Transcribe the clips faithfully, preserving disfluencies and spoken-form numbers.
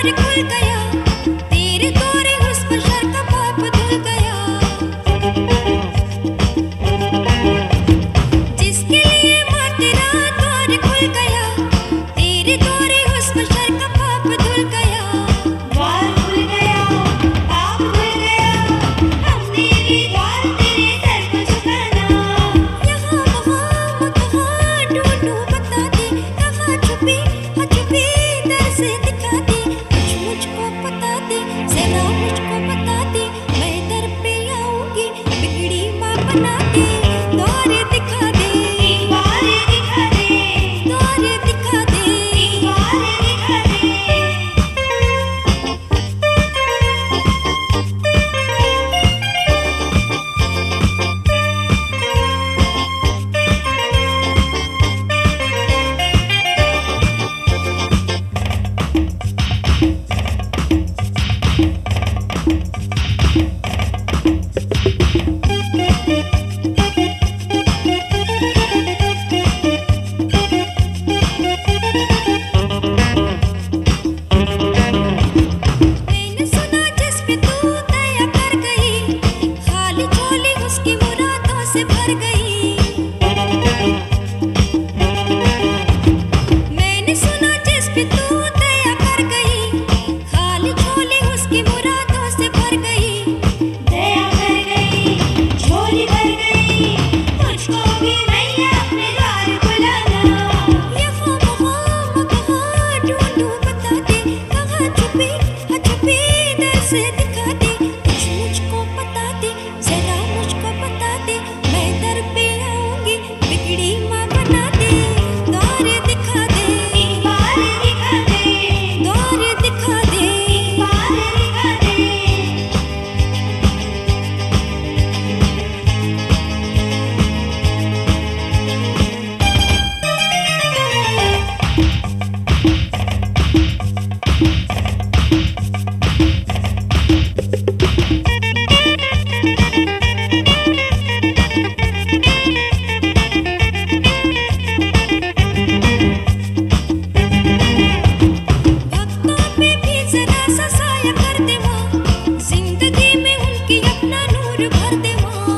द्वार खुल गया, तेरे तोरे हुस्न शर का पाप धुल गया। जिसके लिए माँ तेरा द्वार खुल गया, तेरे तोरे हुस्न शर का पाप धुल गया। द्वार खुल गया, पाप धुल गया, हमने भी द्वार तेरे दर को झुकाना। यहाँ वहाँ मैं कहाँ ढूंढूं बता दे, कहाँ छुपी हाँ छुपी दर से दिखा दे। कुछ मुझको बता दे, जरा मुझको बता दे, मैं दर पे आऊंगी, बिगड़ी माँ बना दे। द्वार दिखा दे, एक बार दिखा दे, द्वार दिखा दे। एक बार दिखा दे। मैंने सुना जिस पे तू दया कर गई, खाली झोली उसकी मुरादों से भर गई। मैंने सुना जिस पे तू दया कर गई, खाली झोली उसकी मुरादों से भर गई। दया कर गई, झोली भर गई, मुझको भी मैया अपने द्वार बुलाना। यहाँ वहाँ मैं कहाँ ढूंढूं बता दे, कहाँ छुपी हाँ छुपी दर से दिखा दे। कुछ मुझको बता दे, जरा मुझको बता दे, मैं दर पे आऊंगी, बिगड़ी माँ बना दे। द्वार दिखा दे, एक बार दिखा दे, द्वार दिखा दे। एक बार दिखा दे। भक्तों पे भी जरा सा साया कर दे माँ, जिंदगी में उनकी अपना नूर भर दे माँ।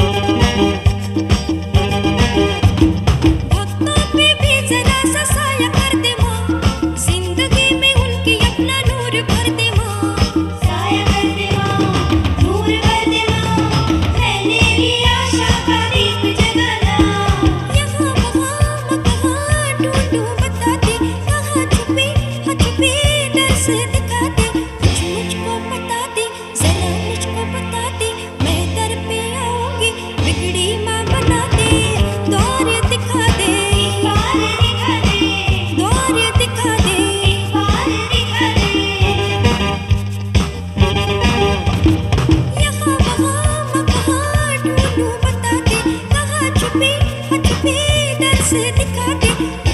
भक्तों पे भी जरा सा साया कर दे माँ, जिंदगी में उनकी अपना नूर भर दे माँ। साया कर दे माँ, नूर कर दे माँ, मैंने भी आशा का दीप जगाना। यहाँ वहाँ मैं कहाँ ढूंढूं बता दे, कहाँ छुपी हाँ छुपी दर से दिखा दे। कुछ मुझको बता दे, जरा मुझको बता दे, मैं दर पे आऊंगी, बिगड़ी माँ बना दे। द्वार दिखा दे, एक बार दिखा दे, द्वार दिखा दे। एक बार दिखा दे। यहाँ वहाँ मैं कहाँ ढूंढूं बता दे, कहाँ छुपी हाँ छुपी दर से दिखा दे।